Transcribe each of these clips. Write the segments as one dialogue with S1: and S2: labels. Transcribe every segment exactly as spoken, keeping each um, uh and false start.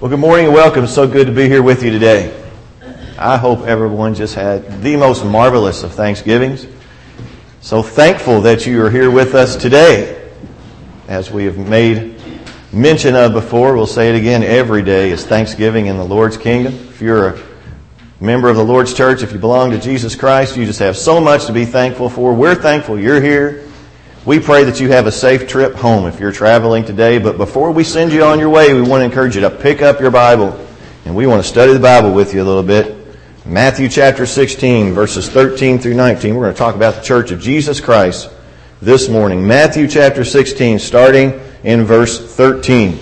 S1: Well, good morning and welcome. It's so good to be here with you today. I hope everyone just had the most marvelous of Thanksgivings. So thankful that you are here with us today. As we have made mention of before, we'll say it again, every day is Thanksgiving in the Lord's kingdom. If you're a member of the Lord's church, if you belong to Jesus Christ, you just have so much to be thankful for. We're thankful you're here. We pray that you have a safe trip home if you're traveling today. But before we send you on your way, we want to encourage you to pick up your Bible. And we want to study the Bible with you a little bit. Matthew chapter sixteen, verses thirteen through nineteen. We're going to talk about the church of Jesus Christ this morning. Matthew chapter sixteen, starting in verse thirteen.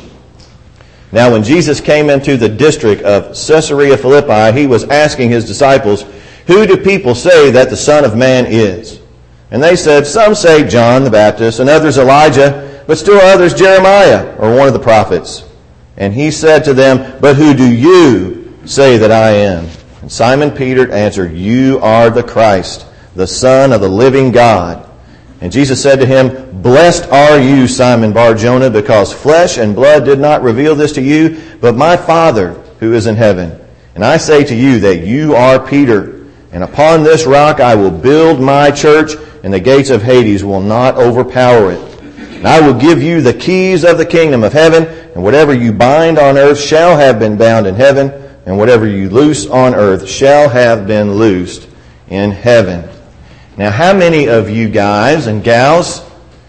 S1: Now when Jesus came into the district of Caesarea Philippi, he was asking his disciples, "Who do people say that the Son of Man is?" And they said, "Some say John the Baptist, and others Elijah, but still others Jeremiah, or one of the prophets." And he said to them, "But who do you say that I am?" And Simon Peter answered, "You are the Christ, the Son of the living God." And Jesus said to him, "Blessed are you, Simon Bar-Jonah, because flesh and blood did not reveal this to you, but my Father who is in heaven. And I say to you that you are Peter, and upon this rock I will build my church, and the gates of Hades will not overpower it. And I will give you the keys of the kingdom of heaven, and whatever you bind on earth shall have been bound in heaven, and whatever you loose on earth shall have been loosed in heaven." Now, how many of you guys and gals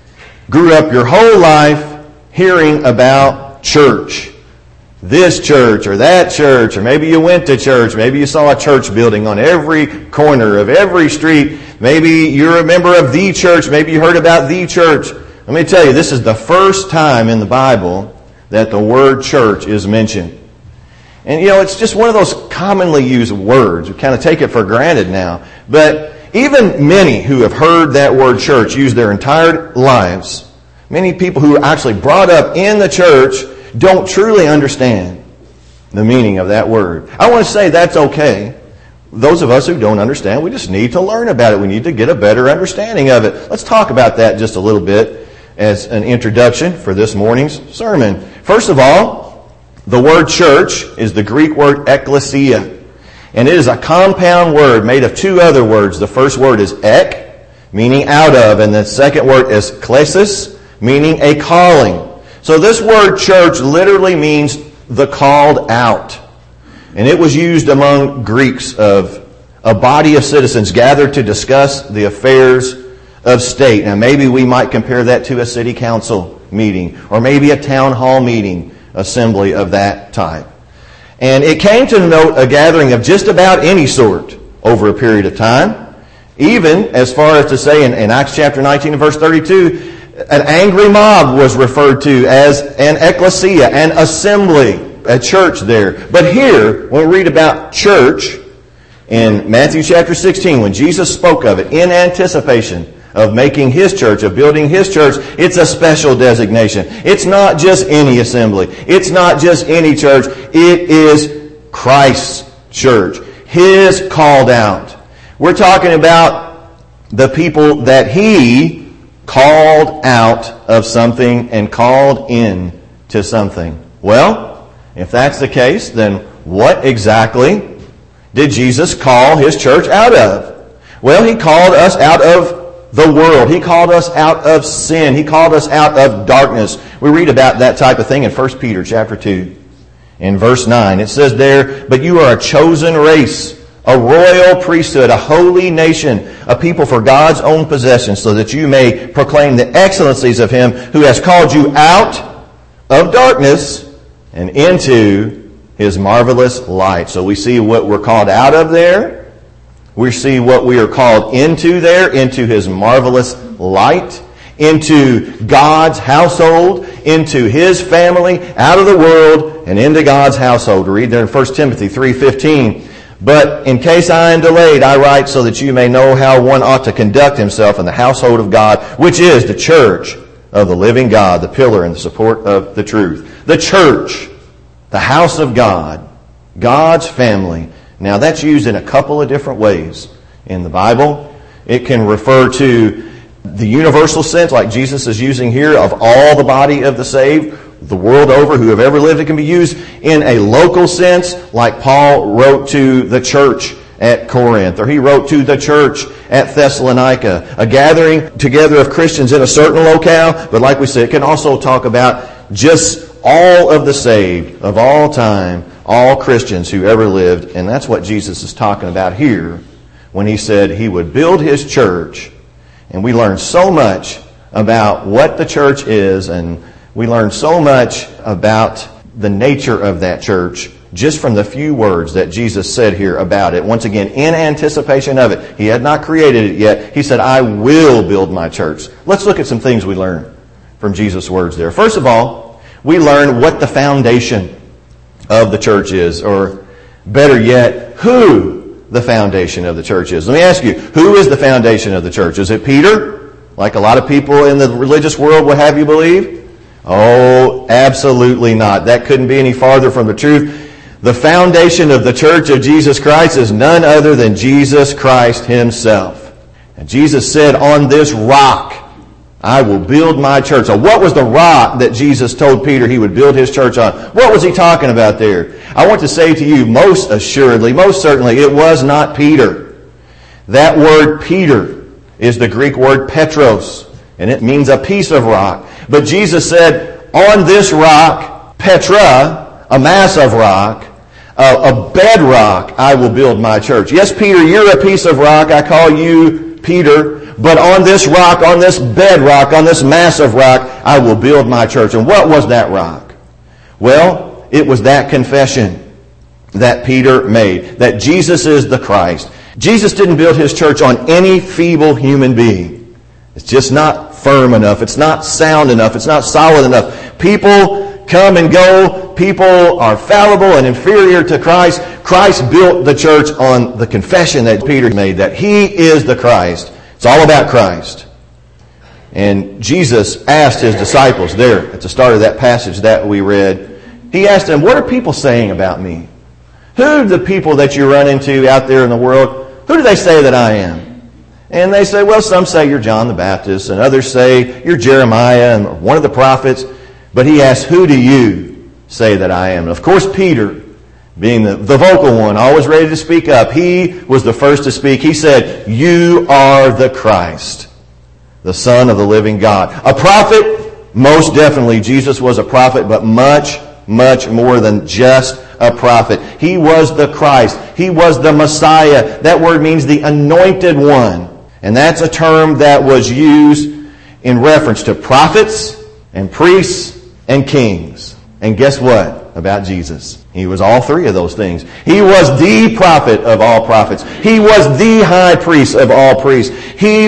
S1: grew up your whole life hearing about church? This church or that church, or maybe you went to church, maybe you saw a church building on every corner of every street, maybe you're a member of the church, maybe you heard about the church. Let me tell you, this is the first time in the Bible that the word church is mentioned. And you know, it's just one of those commonly used words. We kind of take it for granted now. But even many who have heard that word church use their entire lives, many people who are actually brought up in the church don't truly understand the meaning of that word. I want to say that's okay. Those of us who don't understand, we just need to learn about it. We need to get a better understanding of it. Let's talk about that just a little bit as an introduction for this morning's sermon. First of all, the word church is the Greek word ekklesia. And it is a compound word made of two other words. The first word is ek, meaning out of, and the second word is klesis, meaning a calling. So this word church literally means the called out. And it was used among Greeks of a body of citizens gathered to discuss the affairs of state. Now maybe we might compare that to a city council meeting, or maybe a town hall meeting, assembly of that type. And it came to denote a gathering of just about any sort over a period of time. Even as far as to say in, in Acts chapter nineteen and verse thirty-two, an angry mob was referred to as an ecclesia, an assembly, a church there. But here, when we read about church in Matthew chapter sixteen, when Jesus spoke of it in anticipation of making his church, of building his church, it's a special designation. It's not just any assembly. It's not just any church. It is Christ's church. His called out. We're talking about the people that he called out of something and called in to something. Well, if that's the case, then what exactly did Jesus call his church out of? Well, he called us out of the world. He called us out of sin. He called us out of darkness. We read about that type of thing in First Peter chapter two. In verse nine, it says there, "But you are a chosen race, a royal priesthood, a holy nation, a people for God's own possession, so that you may proclaim the excellencies of him who has called you out of darkness and into his marvelous light." So we see what we're called out of there. We see what we are called into there, into his marvelous light, into God's household, into his family, out of the world, and into God's household. We read there in First Timothy three fifteen. "But in case I am delayed, I write so that you may know how one ought to conduct himself in the household of God, which is the church of the living God, the pillar and the support of the truth." The church, the house of God, God's family. Now that's used in a couple of different ways in the Bible. It can refer to the universal sense, like Jesus is using here, of all the body of the saved, the world over who have ever lived. It can be used in a local sense, like Paul wrote to the church at Corinth, or he wrote to the church at Thessalonica, a gathering together of Christians in a certain locale. But like we said, it can also talk about just all of the saved of all time, all Christians who ever lived. And that's what Jesus is talking about here when he said he would build his church. And we learn so much about what the church is, and we learn so much about the nature of that church just from the few words that Jesus said here about it. Once again, in anticipation of it. He had not created it yet. He said, I will build my church. Let's look at some things we learn from Jesus' words there. First of all, we learn what the foundation of the church is, or better yet, who the foundation of the church is. Let me ask you, who is the foundation of the church? Is it Peter, like a lot of people in the religious world will have you believe? Oh, absolutely not. That couldn't be any farther from the truth. The foundation of the church of Jesus Christ is none other than Jesus Christ himself. And Jesus said, on this rock I will build my church. So what was the rock that Jesus told Peter he would build his church on? What was he talking about there? I want to say to you, most assuredly, most certainly, it was not Peter. That word Peter is the Greek word Petros, and it means a piece of rock. But Jesus said, on this rock, Petra, a mass of rock, a, a bedrock, I will build my church. Yes, Peter, you're a piece of rock. I call you Peter. But on this rock, on this bedrock, on this massive rock, I will build my church. And what was that rock? Well, it was that confession that Peter made, that Jesus is the Christ. Jesus didn't build his church on any feeble human being. It's just not firm enough. It's not sound enough. It's not solid enough. People come and go. People are fallible and inferior to Christ. Christ built the church on the confession that Peter made, that he is the Christ. It's all about Christ. And Jesus asked his disciples there at the start of that passage that we read, he asked them, what are people saying about me? Who do the people that you run into out there in the world, who do they say that I am? And they say, well, some say you're John the Baptist, and others say you're Jeremiah and one of the prophets. But he asked, who do you say that I am? And of course, Peter, being the, the vocal one, always ready to speak up, he was the first to speak. He said, you are the Christ, the Son of the living God. A prophet? Most definitely, Jesus was a prophet, but much, much more than just a prophet. He was the Christ. He was the Messiah. That word means the anointed one. And that's a term that was used in reference to prophets and priests and kings. And guess what about Jesus? He was all three of those things. He was the prophet of all prophets. He was the high priest of all priests. He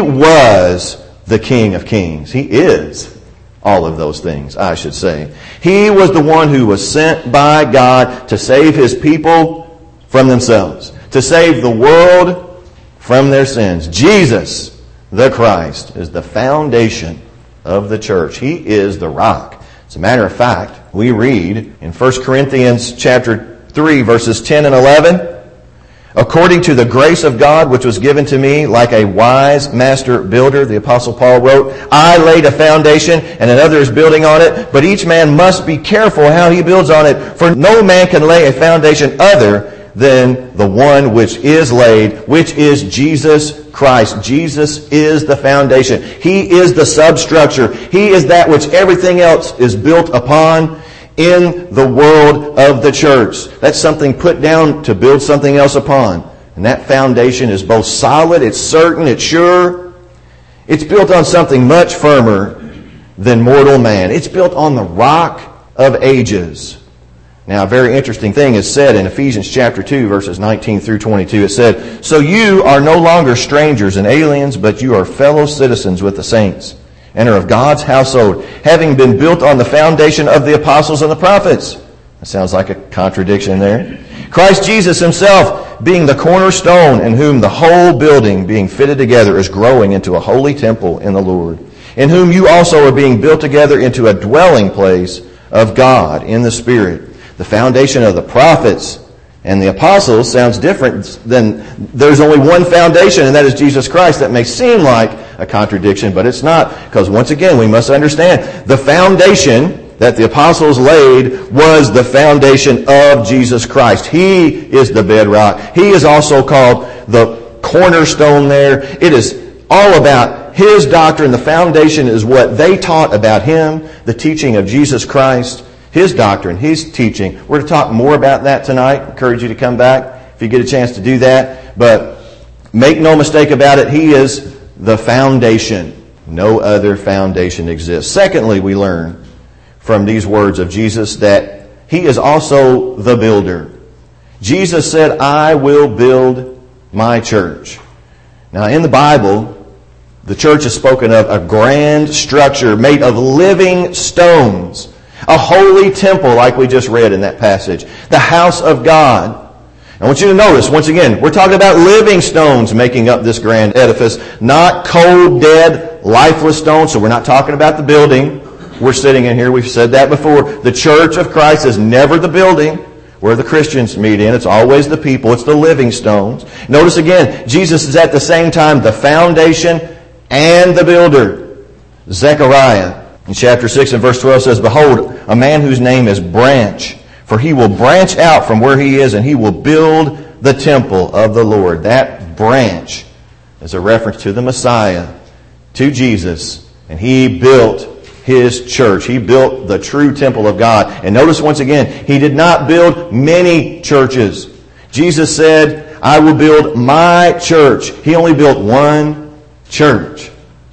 S1: was the King of kings. He is all of those things, I should say. He was the one who was sent by God to save his people from themselves, to save the world from their sins. Jesus, the Christ, is the foundation of the church. He is the rock. As a matter of fact, we read in First Corinthians chapter three, verses ten and eleven, according to the grace of God which was given to me, like a wise master builder, the Apostle Paul wrote, I laid a foundation and another is building on it, but each man must be careful how he builds on it, for no man can lay a foundation other than the one which is laid, which is Jesus Christ. Jesus is the foundation. He is the substructure. He is that which everything else is built upon in the world of the church. That's something put down to build something else upon. And that foundation is both solid, it's certain, it's sure. It's built on something much firmer than mortal man. It's built on the rock of ages. Now, a very interesting thing is said in Ephesians chapter two, verses nineteen through twenty-two. It said, so you are no longer strangers and aliens, but you are fellow citizens with the saints, and are of God's household, having been built on the foundation of the apostles and the prophets. That sounds like a contradiction there. Christ Jesus himself being the cornerstone, in whom the whole building being fitted together is growing into a holy temple in the Lord, in whom you also are being built together into a dwelling place of God in the Spirit. The foundation of the prophets and the apostles sounds different than there's only one foundation, and that is Jesus Christ. That may seem like a contradiction, but it's not, because once again, we must understand the foundation that the apostles laid was the foundation of Jesus Christ. He is the bedrock. He is also called the cornerstone there. It is all about His doctrine. The foundation is what they taught about Him, the teaching of Jesus Christ, His doctrine, His teaching. We're going to talk more about that tonight. I encourage you to come back if you get a chance to do that. But make no mistake about it, He is the foundation. No other foundation exists. Secondly, we learn from these words of Jesus that He is also the builder. Jesus said, I will build my church. Now, in the Bible, the church is spoken of a grand structure made of living stones. A holy temple, like we just read in that passage. The house of God. I want you to notice, once again, we're talking about living stones making up this grand edifice, not cold, dead, lifeless stones. So we're not talking about the building. We're sitting in here, we've said that before. The church of Christ is never the building where the Christians meet in. It's always the people. It's the living stones. Notice again, Jesus is at the same time the foundation and the builder. Zechariah in chapter six and verse twelve says, Behold, a man whose name is Branch, for he will branch out from where he is, and he will build the temple of the Lord. That branch is a reference to the Messiah, to Jesus, and He built His church. He built the true temple of God. And notice once again, He did not build many churches. Jesus said, I will build my church. He only built one church.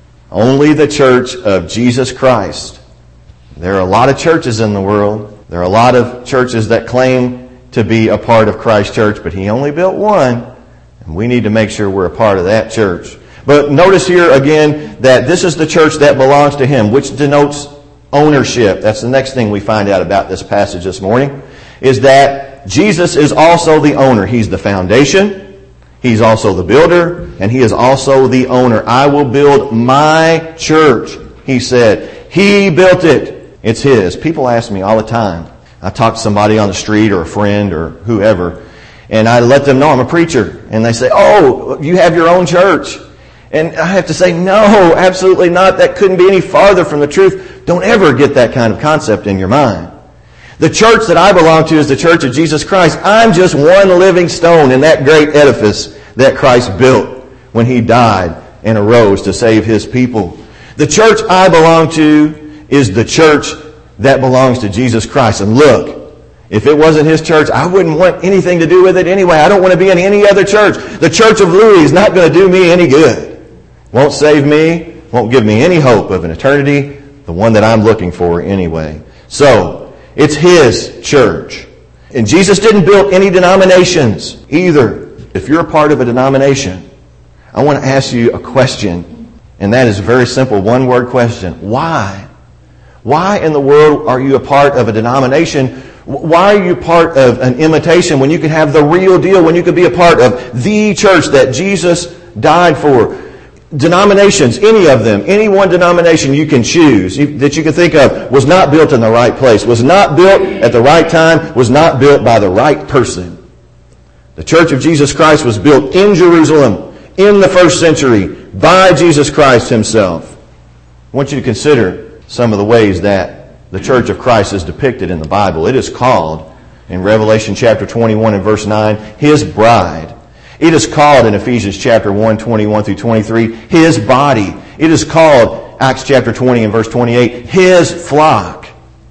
S1: Only the church of Jesus Christ. There are a lot of churches in the world. There are a lot of churches that claim to be a part of Christ's church, but He only built one, and we need to make sure we're a part of that church. But notice here again that this is the church that belongs to Him, which denotes ownership. That's the next thing we find out about this passage this morning, is that Jesus is also the owner. He's the foundation, He's also the builder, and He is also the owner. I will build my church, He said. He built it. It's His. People ask me all the time. I talk to somebody on the street or a friend or whoever, and I let them know I'm a preacher. And they say, oh, you have your own church. And I have to say, no, absolutely not. That couldn't be any farther from the truth. Don't ever get that kind of concept in your mind. The church that I belong to is the church of Jesus Christ. I'm just one living stone in that great edifice that Christ built when He died and arose to save His people. The church I belong to is the church that belongs to Jesus Christ. And look, if it wasn't His church, I wouldn't want anything to do with it anyway. I don't want to be in any other church. The church of Louis is not going to do me any good. Won't save me, won't give me any hope of an eternity, the one that I'm looking for anyway. So, it's His church. And Jesus didn't build any denominations either. If you're a part of a denomination, I want to ask you a question, and that is a very simple one-word question. Why? Why in the world are you a part of a denomination? Why are you part of an imitation when you can have the real deal, when you could be a part of the church that Jesus died for? Denominations, any of them, any one denomination you can choose, that you can think of, was not built in the right place, was not built at the right time, was not built by the right person. The Church of Jesus Christ was built in Jerusalem in the first century by Jesus Christ Himself. I want you to consider some of the ways that the Church of Christ is depicted in the Bible. It is called, in Revelation chapter twenty-one and verse nine, His bride. It is called in Ephesians chapter one, twenty-one through twenty-three, His body. It is called, Acts chapter twenty and verse twenty-eight, His flock.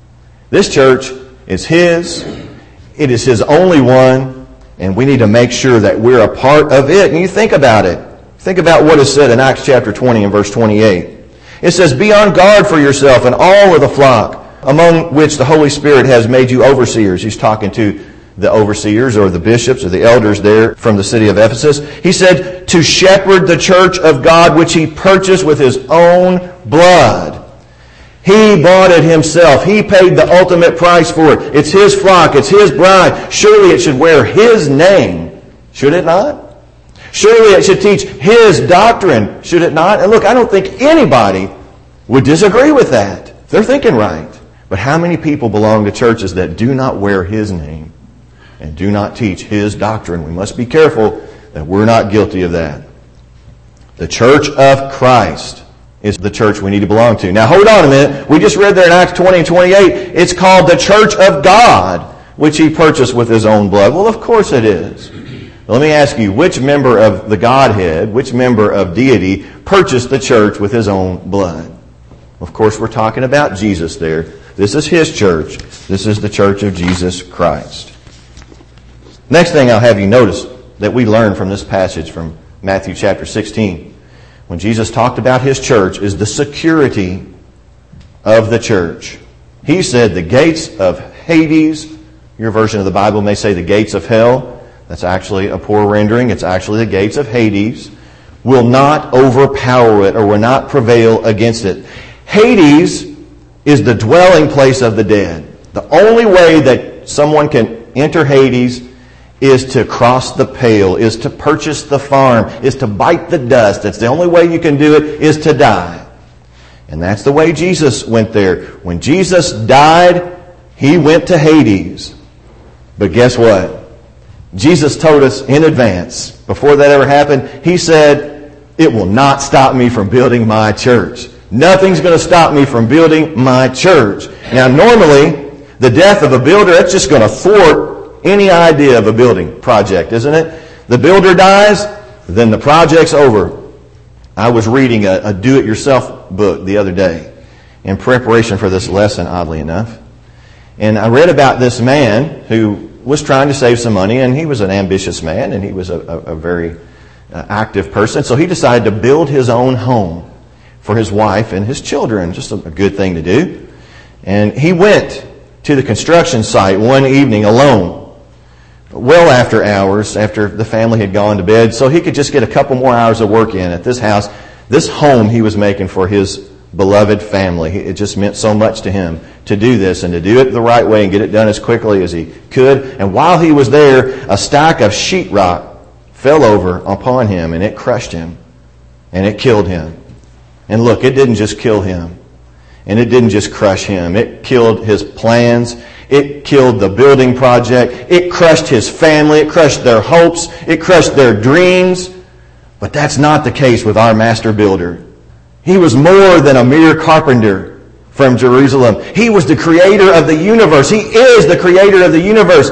S1: This church is His. It is His only one, and we need to make sure that we're a part of it. And you think about it. Think about what is said in Acts chapter twenty and verse twenty-eight. It says, Be on guard for yourself and all of the flock, among which the Holy Spirit has made you overseers. He's talking to the overseers or the bishops or the elders there from the city of Ephesus. He said, to shepherd the church of God, which He purchased with His own blood. He bought it Himself. He paid the ultimate price for it. It's His flock. It's His bride. Surely it should wear His name. Should it not? Surely it should teach His doctrine. Should it not? And look, I don't think anybody would disagree with that. They're thinking right. But how many people belong to churches that do not wear His name and do not teach His doctrine? We must be careful that we're not guilty of that. The church of Christ is the church we need to belong to. Now hold on a minute. We just read there in Acts twenty and twenty-eight, it's called the church of God, which he purchased with his own blood. Well, of course it is. Let me ask you, which member of the Godhead, which member of deity purchased the church with his own blood? Of course, we're talking about Jesus there. This is his church. This is the church of Jesus Christ. Next thing I'll have you notice that we learn from this passage from Matthew chapter sixteen, when Jesus talked about his church, is the security of the church. He said the gates of Hades, your version of the Bible may say the gates of hell. That's actually a poor rendering. It's actually the gates of Hades. Will not overpower it or will not prevail against it. Hades is the dwelling place of the dead. The only way that someone can enter Hades is to cross the pale, is to purchase the farm, is to bite the dust. That's the only way you can do it, is to die. And that's the way Jesus went there. When Jesus died, he went to Hades. But guess what? Jesus told us in advance, before that ever happened, he said, it will not stop me from building my church. Nothing's going to stop me from building my church. Now, normally, the death of a builder, that's just going to thwart any idea of a building project, isn't it? The builder dies, then the project's over. I was reading a, a do-it-yourself book the other day in preparation for this lesson, oddly enough. And I read about this man who was trying to save some money, and he was an ambitious man, and he was a, a, a very uh, active person. So he decided to build his own home for his wife and his children. Just a, a good thing to do. And he went to the construction site one evening alone, well after hours, after the family had gone to bed, so he could just get a couple more hours of work in at this house, this home he was making for his beloved family. It just meant so much to him to do this and to do it the right way and get it done as quickly as he could. And while he was there, a stack of sheetrock fell over upon him, and it crushed him, and it killed him. And look, it didn't just kill him, and it didn't just crush him. It killed his plans. It killed the building project. It crushed his family. It crushed their hopes. It crushed their dreams. But that's not the case with our master builder. He was more than a mere carpenter from Jerusalem. He was the creator of the universe. He is the creator of the universe.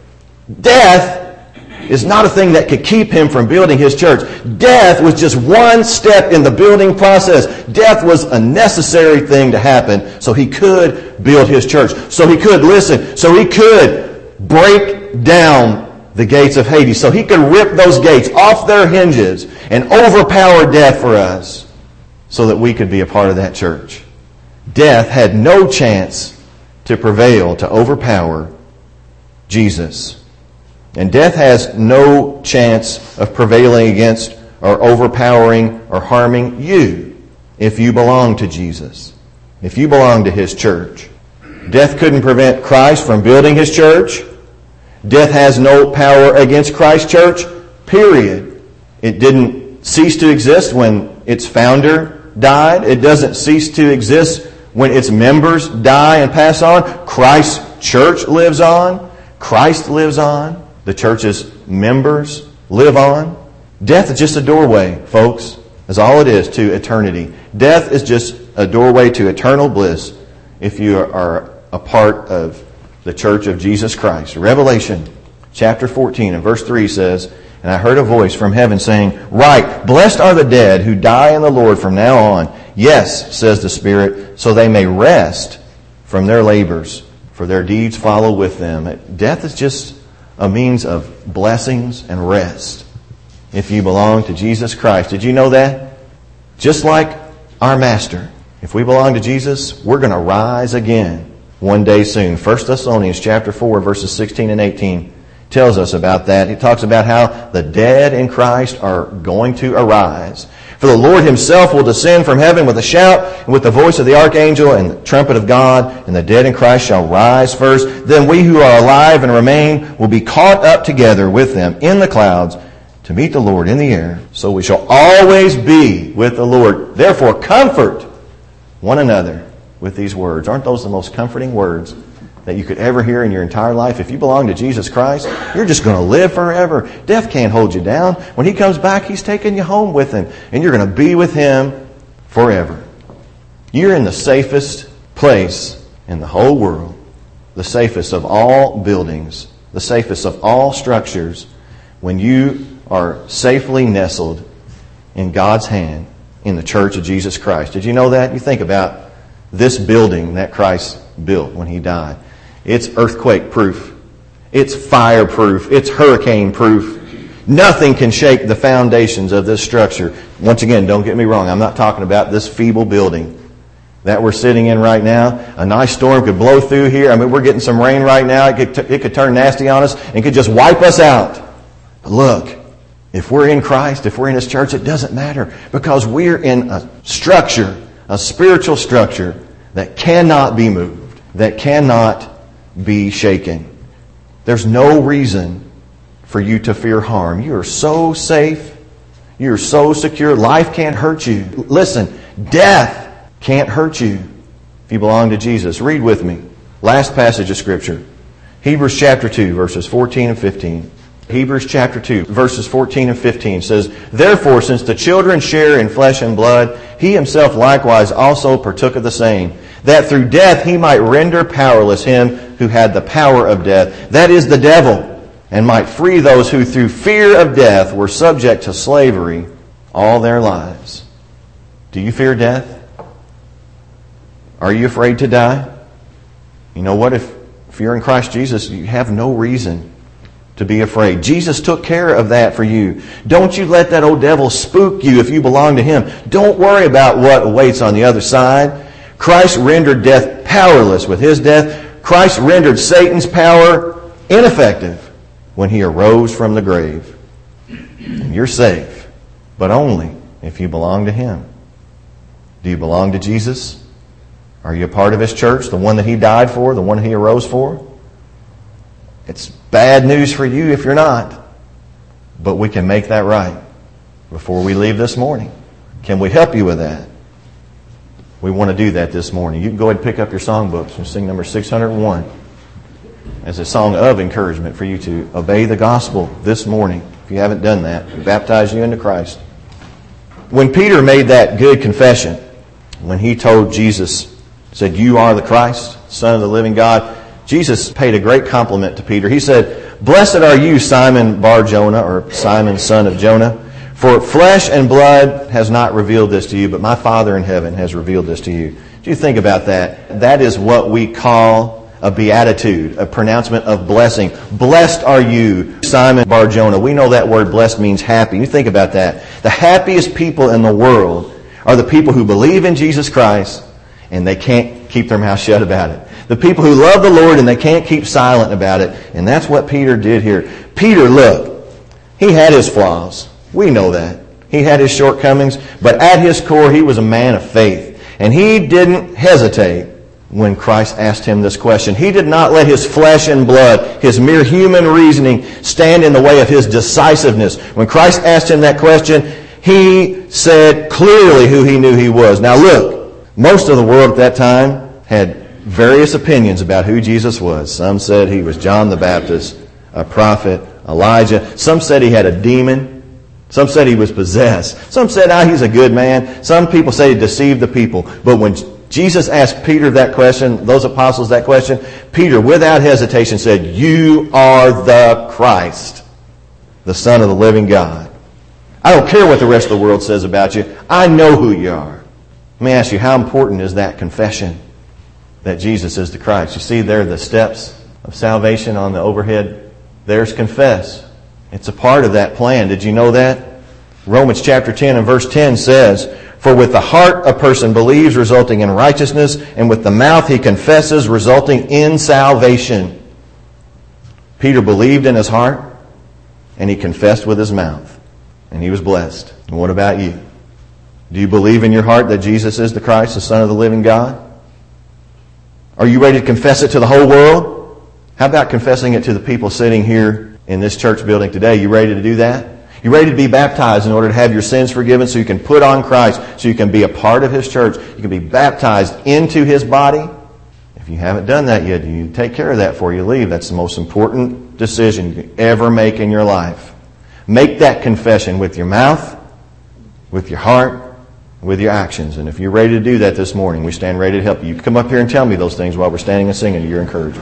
S1: Death is not a thing that could keep him from building his church. Death was just one step in the building process. Death was a necessary thing to happen so he could build his church. So he could listen. So he could break down the gates of Hades. So he could rip those gates off their hinges and overpower death for us so that we could be a part of that church. Death had no chance to prevail, to overpower Jesus. And death has no chance of prevailing against or overpowering or harming you if you belong to Jesus, if you belong to his church. Death couldn't prevent Christ from building his church. Death has no power against Christ's church, period. It didn't cease to exist when its founder died. It doesn't cease to exist when its members die and pass on. Christ's church lives on. Christ lives on. The church's members live on. Death is just a doorway, folks. That's all it is to eternity. Death is just a doorway to eternal bliss if you are a part of the church of Jesus Christ. Revelation chapter fourteen and verse three says, "And I heard a voice from heaven saying, 'Write, blessed are the dead who die in the Lord from now on. Yes, says the Spirit, so they may rest from their labors, for their deeds follow with them.'" Death is just a means of blessings and rest if you belong to Jesus Christ. Did you know that? Just like our Master, if we belong to Jesus, we're going to rise again one day soon. First Thessalonians chapter four, verses sixteen and eighteen tells us about that. He talks about how the dead in Christ are going to arise. "For the Lord himself will descend from heaven with a shout, and with the voice of the archangel and the trumpet of God, and the dead in Christ shall rise first. Then we who are alive and remain will be caught up together with them in the clouds to meet the Lord in the air. So we shall always be with the Lord. Therefore comfort one another with these words." Aren't those the most comforting words that you could ever hear in your entire life? If you belong to Jesus Christ, you're just going to live forever. Death can't hold you down. When he comes back, he's taking you home with him. And you're going to be with him forever. You're in the safest place in the whole world, the safest of all buildings, the safest of all structures, when you are safely nestled in God's hand in the church of Jesus Christ. Did you know that? You think about this building that Christ built when He died. It's earthquake-proof. It's fire-proof. It's hurricane-proof. Nothing can shake the foundations of this structure. Once again, don't get me wrong. I'm not talking about this feeble building that we're sitting in right now. A nice storm could blow through here. I mean, we're getting some rain right now. It could, t- it could turn nasty on us and could just wipe us out. But look, if we're in Christ, if we're in His church, it doesn't matter, because we're in a structure, a spiritual structure that cannot be moved, that cannot be shaken. There's no reason for you to fear harm. You are so safe. You're so secure. Life can't hurt you. Listen, death can't hurt you if you belong to Jesus. Read with me. Last passage of Scripture. Hebrews chapter two, verses fourteen and fifteen. Hebrews chapter two, verses fourteen and fifteen says, "Therefore, since the children share in flesh and blood, He Himself likewise also partook of the same, that through death He might render powerless him who had the power of death, that is, the devil, and might free those who through fear of death were subject to slavery all their lives." Do you fear death? Are you afraid to die? You know what? If, if you're in Christ Jesus, you have no reason to be afraid. Jesus took care of that for you. Don't you let that old devil spook you if you belong to Him. Don't worry about what awaits on the other side. Christ rendered death powerless with His death. Christ rendered Satan's power ineffective when He arose from the grave. And you're safe, but only if you belong to Him. Do you belong to Jesus? Are you a part of His church, the one that He died for, the one He arose for? It's bad news for you if you're not. But we can make that right before we leave this morning. Can we help you with that? We want to do that this morning. You can go ahead and pick up your songbooks and sing number six hundred one as a song of encouragement for you to obey the gospel this morning. If you haven't done that, we baptize you into Christ. When Peter made that good confession, when he told Jesus, said, "You are the Christ, Son of the living God," Jesus paid a great compliment to Peter. He said, "Blessed are you, Simon Bar-Jonah," or Simon, son of Jonah, "for flesh and blood has not revealed this to you, but my Father in heaven has revealed this to you." Do you think about that? That is what we call a beatitude, a pronouncement of blessing. Blessed are you, Simon Bar-Jonah. We know that word blessed means happy. You think about that. The happiest people in the world are the people who believe in Jesus Christ and they can't keep their mouth shut about it. The people who love the Lord and they can't keep silent about it. And that's what Peter did here. Peter, look, he had his flaws. We know that. He had his shortcomings, but at his core, he was a man of faith. And he didn't hesitate when Christ asked him this question. He did not let his flesh and blood, his mere human reasoning, stand in the way of his decisiveness. When Christ asked him that question, he said clearly who he knew he was. Now look, most of the world at that time had various opinions about who Jesus was. Some said he was John the Baptist, a prophet, Elijah. Some said he had a demon. Some said he was possessed. Some said, ah, he's a good man. Some people say he deceived the people. But when Jesus asked Peter that question, those apostles that question, Peter, without hesitation, said, "You are the Christ, the Son of the living God." I don't care what the rest of the world says about you. I know who you are. Let me ask you, how important is that confession that Jesus is the Christ? You see there the steps of salvation on the overhead. There's confess. It's a part of that plan. Did you know that? Romans chapter ten and verse ten says, "For with the heart a person believes, resulting in righteousness, and with the mouth he confesses, resulting in salvation." Peter believed in his heart, and he confessed with his mouth, and he was blessed. And what about you? Do you believe in your heart that Jesus is the Christ, the Son of the living God? Are you ready to confess it to the whole world? How about confessing it to the people sitting here in this church building today? You ready to do that? You ready to be baptized in order to have your sins forgiven so you can put on Christ, so you can be a part of His church? You can be baptized into His body? If you haven't done that yet, you take care of that before you leave. That's the most important decision you can ever make in your life. Make that confession with your mouth, with your heart, with your actions. And if you're ready to do that this morning, we stand ready to help you. You can come up here and tell me those things while we're standing and singing. You're encouraged.